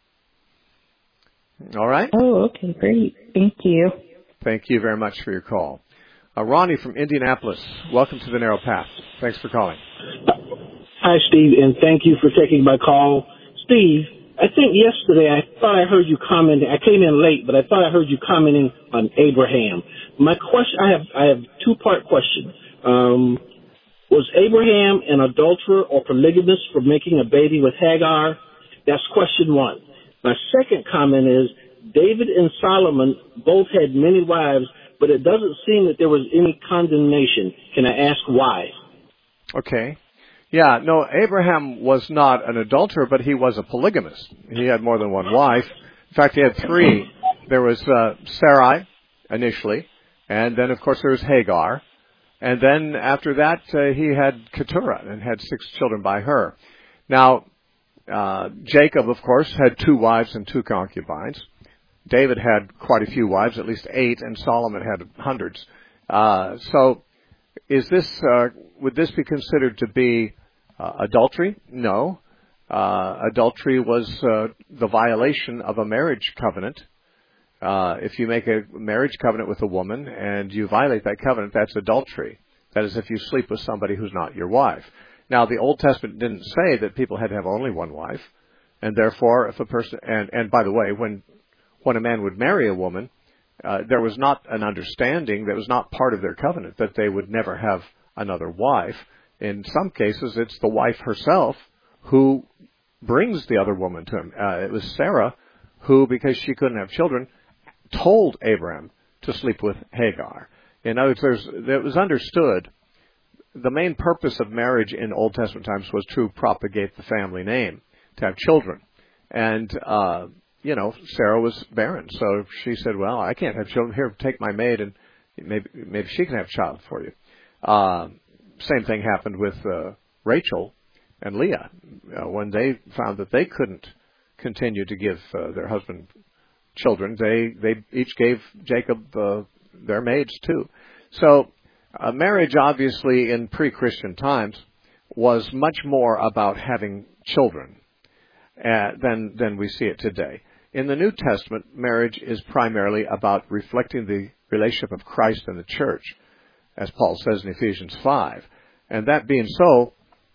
All right? Oh, okay, great. Thank you. Thank you very much for your call. Uh, Ronnie from Indianapolis, welcome to the Narrow Path. Thanks for calling. Hi, Steve, and thank you for taking my call. Steve, I think yesterday I thought I heard you commenting. I came in late, but I thought I heard you commenting on Abraham. My question, I have, I have two-part question. Um, was Abraham an adulterer or polygamist for making a baby with Hagar? That's question one. My second comment is David and Solomon both had many wives, but it doesn't seem that there was any condemnation. Can I ask why? Okay. Yeah, no, Abraham was not an adulterer, but he was a polygamist. He had more than one wife. In fact, he had three. There was uh, Sarai initially, and then, of course, there was Hagar. And then after that, uh, he had Keturah and had six children by her. Now, uh, Jacob, of course, had two wives and two concubines. David had quite a few wives, at least eight, and Solomon had hundreds. Uh, so is this, uh, would this be considered to be uh, adultery? No. Uh, adultery was uh, the violation of a marriage covenant. Uh, if you make a marriage covenant with a woman and you violate that covenant, that's adultery. That is if you sleep with somebody who's not your wife. Now, the Old Testament didn't say that people had to have only one wife. And therefore, if a person, and, and by the way, when when a man would marry a woman, uh, there was not an understanding, that was not part of their covenant, that they would never have another wife. In some cases, it's the wife herself who brings the other woman to him. Uh, it was Sarah who, because she couldn't have children, told Abraham to sleep with Hagar. In other words, there's, it was understood the main purpose of marriage in Old Testament times was to propagate the family name, to have children. And, uh, you know, Sarah was barren, so she said, well, I can't have children. Here, take my maid, and maybe maybe she can have a child for you. Uh, same thing happened with uh, Rachel and Leah. Uh, when they found that they couldn't continue to give uh, their husband children, they, they each gave Jacob uh, their maids too. So uh, marriage, obviously, in pre-Christian times, was much more about having children uh, than than we see it today. In the New Testament, marriage is primarily about reflecting the relationship of Christ and the church, as Paul says in Ephesians five. And that being so,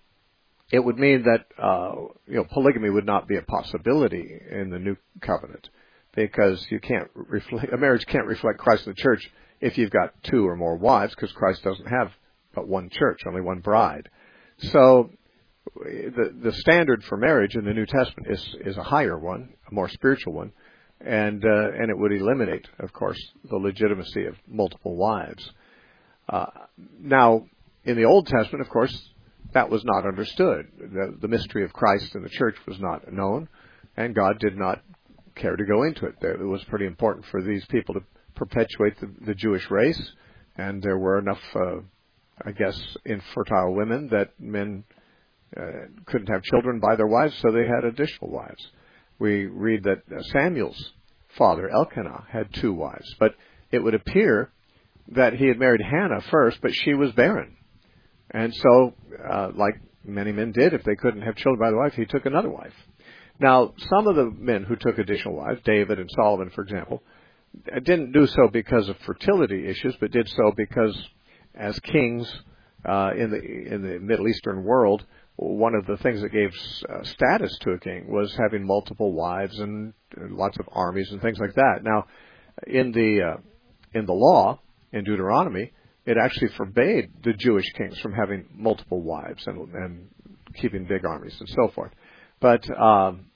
it would mean that uh, you know polygamy would not be a possibility in the New Covenant, because you can't reflect, a marriage can't reflect Christ and the church if you've got two or more wives, because Christ doesn't have but one church, only one bride. So the the standard for marriage in the New Testament is is a higher one, a more spiritual one, and uh, and it would eliminate, of course, the legitimacy of multiple wives. Uh, now, in the Old Testament, of course, that was not understood. The, the mystery of Christ and the church was not known, and God did not care to go into it. It was pretty important for these people to perpetuate the, the Jewish race, and there were enough, uh, I guess, infertile women that men uh, couldn't have children by their wives, so they had additional wives. We read that Samuel's father, Elkanah, had two wives, but it would appear that he had married Hannah first, but she was barren. And so, uh, like many men did, if they couldn't have children by the wife, he took another wife. Now, some of the men who took additional wives, David and Solomon, for example, didn't do so because of fertility issues, but did so because, as kings uh, in the in the Middle Eastern world, one of the things that gave uh, status to a king was having multiple wives and lots of armies and things like that. Now, in the uh, in the law, in Deuteronomy, it actually forbade the Jewish kings from having multiple wives and, and keeping big armies and so forth. But um,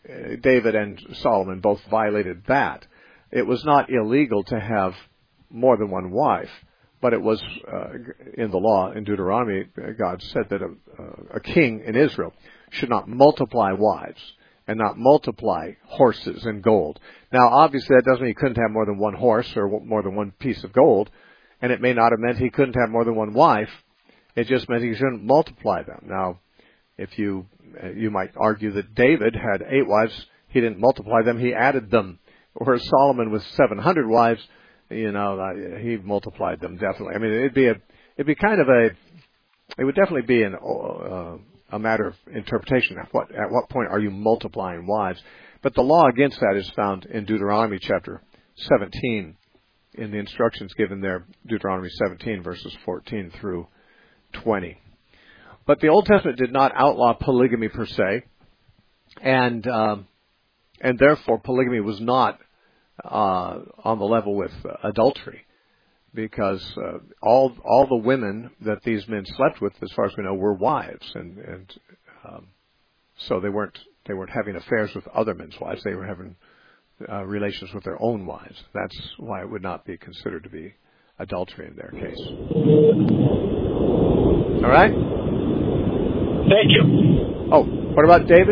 David and Solomon both violated that. It was not illegal to have more than one wife, but it was uh, in the law, in Deuteronomy, God said that a, a king in Israel should not multiply wives and not multiply horses and gold. Now, obviously, that doesn't mean he couldn't have more than one horse or more than one piece of gold, and it may not have meant he couldn't have more than one wife. It just meant he shouldn't multiply them. Now, if you you might argue that David had eight wives, he didn't multiply them, he added them. Whereas Solomon with seven hundred wives, you know, he multiplied them definitely. I mean, it'd be a, it'd be kind of a, it would definitely be an, uh, a matter of interpretation. At what, at what point are you multiplying wives? But the law against that is found in Deuteronomy chapter seventeen, in the instructions given there, Deuteronomy seventeen, verses fourteen through twenty. But the Old Testament did not outlaw polygamy per se, and um, and therefore polygamy was not uh, on the level with uh, adultery, because uh, all all the women that these men slept with, as far as we know, were wives, and and um, so they weren't they weren't having affairs with other men's wives; they were having uh, relations with their own wives. That's why it would not be considered to be adultery in their case. All right. Thank you. Oh, what about David?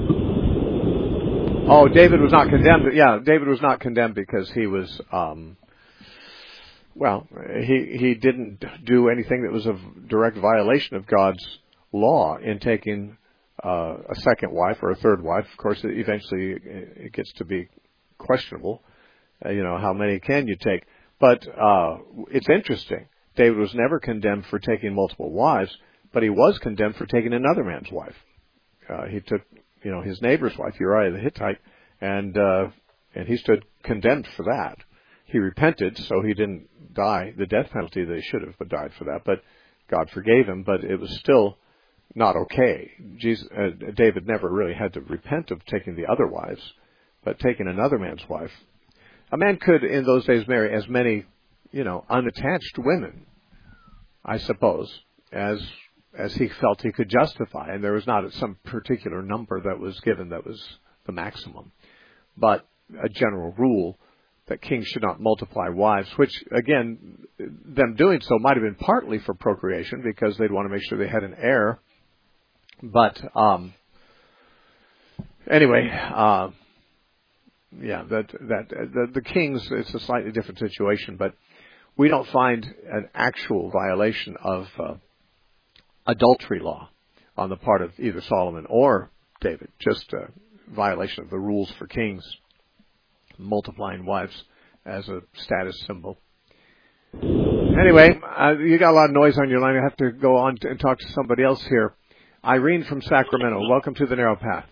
Oh, David was not condemned. Yeah, David was not condemned because he was, um, well, he he didn't do anything that was a direct violation of God's law in taking uh, a second wife or a third wife. Of course, eventually it gets to be questionable. Uh, you know, how many can you take? But uh, it's interesting. David was never condemned for taking multiple wives, but he was condemned for taking another man's wife. Uh, he took, you know, his neighbor's wife, Uriah the Hittite, and uh, and he stood condemned for that. He repented, so he didn't die the death penalty that he should have died for that. But God forgave him. But it was still not okay. Jesus, uh, David never really had to repent of taking the other wives, but taking another man's wife. A man could, in those days, marry as many, you know, unattached women, I suppose, as as he felt he could justify. And there was not some particular number that was given that was the maximum. But a general rule that kings should not multiply wives, which, again, them doing so might have been partly for procreation because they'd want to make sure they had an heir. But um, anyway, uh, yeah, that that the, the kings, it's a slightly different situation, but we don't find an actual violation of uh, adultery law on the part of either Solomon or David, just a violation of the rules for kings, multiplying wives as a status symbol. Anyway, uh, you got a lot of noise on your line. I have to go on and talk to somebody else here. Irene from Sacramento, welcome to the Narrow Path.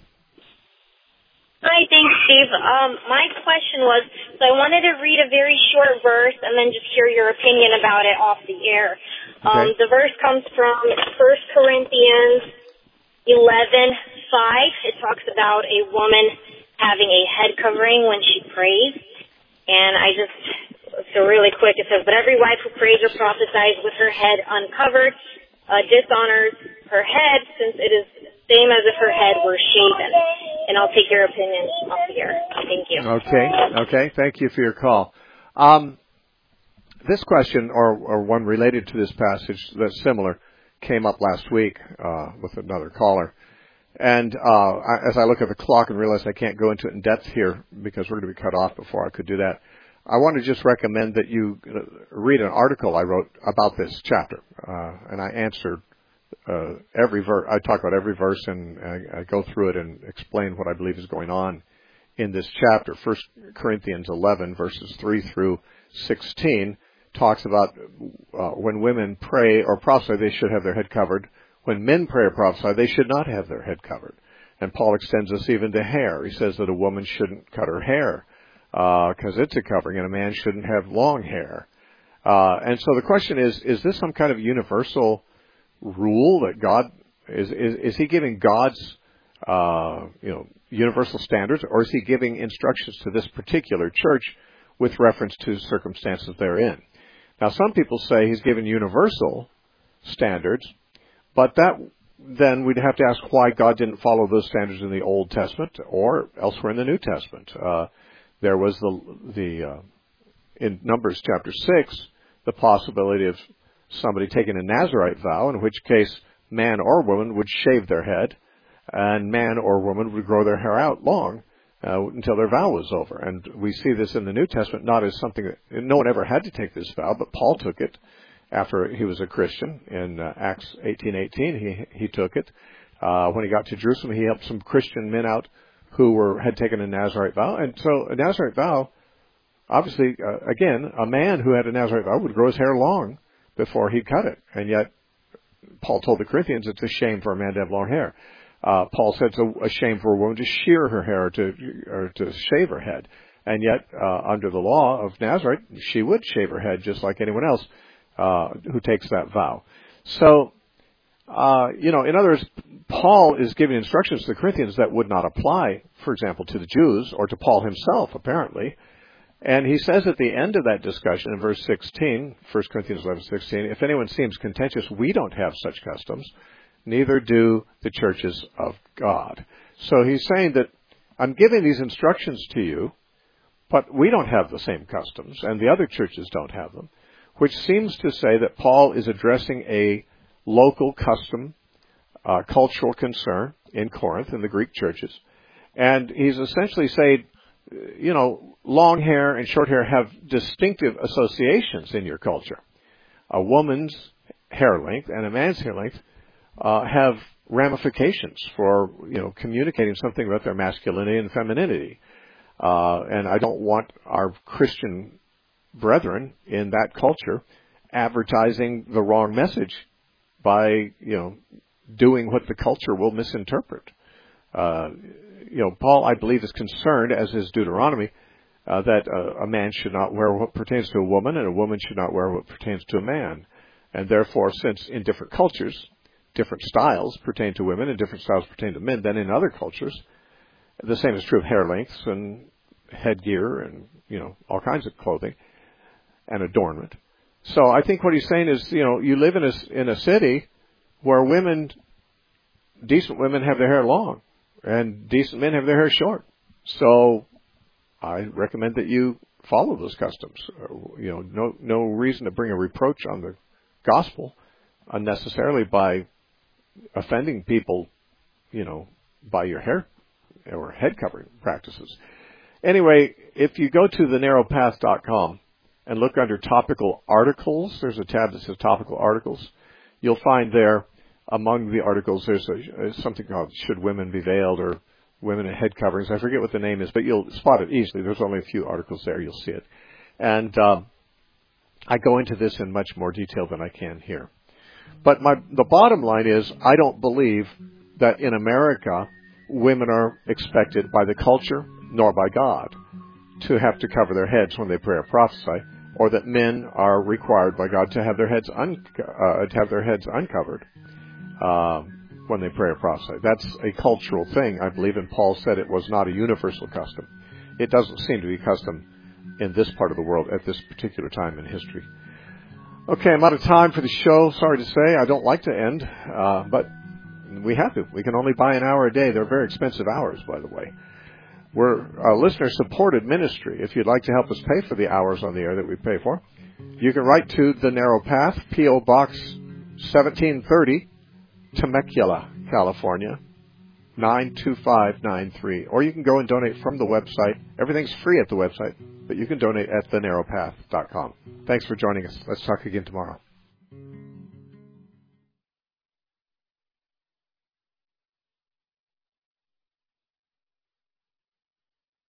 Hi, thanks, Steve. Um, my question was, so I wanted to read a very short verse and then just hear your opinion about it off the air. Um, okay. The verse comes from First Corinthians eleven five. It talks about a woman having a head covering when she prays. And I just, so really quick, it says, but every wife who prays or prophesies with her head uncovered uh, dishonors her head, since it is the same as if her head were shaven. And I'll take your opinion off the air. Thank you. Okay, okay. Thank you for your call. Um, this question, or, or one related to this passage that's similar, came up last week uh, with another caller. And uh, I, as I look at the clock and realize I can't go into it in depth here because we're going to be cut off before I could do that, I want to just recommend that you read an article I wrote about this chapter. Uh, and I answered uh, every verse. I talk about every verse, and I, I go through it and explain what I believe is going on in this chapter. First Corinthians eleven, verses three through sixteen, talks about uh, when women pray or prophesy, they should have their head covered. When men pray or prophesy, they should not have their head covered. And Paul extends this even to hair. He says that a woman shouldn't cut her hair because uh, it's a covering, and a man shouldn't have long hair. Uh, and so the question is, is this some kind of universal rule that God, is is, is he giving God's uh, you know, universal standards, or is he giving instructions to this particular church with reference to circumstances therein? Now, some people say he's given universal standards, but that then we'd have to ask why God didn't follow those standards in the Old Testament or elsewhere in the New Testament. Uh, there was the, the uh, in Numbers chapter six, the possibility of somebody taking a Nazirite vow, in which case man or woman would shave their head, and man or woman would grow their hair out long uh, until their vow was over. And we see this in the New Testament not as something that no one ever had to take this vow, but Paul took it after he was a Christian. In uh, Acts eighteen eighteen, he he took it. Uh, when he got to Jerusalem, he helped some Christian men out who were had taken a Nazirite vow. And so a Nazirite vow, obviously, uh, again, a man who had a Nazirite vow would grow his hair long before he cut it. And yet, Paul told the Corinthians it's a shame for a man to have long hair. Uh, Paul said it's a, a shame for a woman to shear her hair or to, or to shave her head. And yet, uh, under the law of Nazarite, she would shave her head just like anyone else uh, who takes that vow. So, uh, you know, in other words, Paul is giving instructions to the Corinthians that would not apply, for example, to the Jews or to Paul himself, apparently. And he says at the end of that discussion in verse sixteen, First Corinthians eleven sixteen, if anyone seems contentious, we don't have such customs, neither do the churches of God. So he's saying that I'm giving these instructions to you, but we don't have the same customs, and the other churches don't have them, which seems to say that Paul is addressing a local custom, uh, cultural concern in Corinth, in the Greek churches. And he's essentially saying, you know, long hair and short hair have distinctive associations in your culture. A woman's hair length and a man's hair length uh, have ramifications for, you know, communicating something about their masculinity and femininity. Uh, and I don't want our Christian brethren in that culture advertising the wrong message by, you know, doing what the culture will misinterpret. Uh, you know, Paul, I believe, is concerned, as is Deuteronomy, uh, that uh, a man should not wear what pertains to a woman, and a woman should not wear what pertains to a man. And therefore, since in different cultures, different styles pertain to women and different styles pertain to men than in other cultures, the same is true of hair lengths and headgear and, you know, all kinds of clothing and adornment. So I think what he's saying is, you know, you live in a, in a city where women, decent women, have their hair long, and decent men have their hair short. So I recommend that you follow those customs. You know, no no reason to bring a reproach on the gospel unnecessarily by offending people, you know, by your hair or head covering practices. Anyway, if you go to the narrow path dot com and look under topical articles, there's a tab that says topical articles. You'll find there, among the articles, there's a, something called Should Women Be Veiled, or Women in Head Coverings. I forget what the name is, but you'll spot it easily. There's only a few articles there. You'll see it. And um, I go into this in much more detail than I can here. But my the bottom line is, I don't believe that in America women are expected by the culture, nor by God, to have to cover their heads when they pray or prophesy, or that men are required by God to have their heads un, uh, to have their heads uncovered uh, when they pray or prophesy. That's a cultural thing, I believe, and Paul said it was not a universal custom. It doesn't seem to be custom in this part of the world at this particular time in history. Okay, I'm out of time for the show. Sorry to say, I don't like to end, uh, but we have to. We can only buy an hour a day. They're very expensive hours, by the way. We're a listener-supported ministry. If you'd like to help us pay for the hours on the air that we pay for, you can write to The Narrow Path, P O. Box seventeen thirty, Temecula, California, nine two five nine three. Or you can go and donate from the website. Everything's free at the website, but you can donate at the narrow path dot com. Thanks for joining us. Let's talk again tomorrow.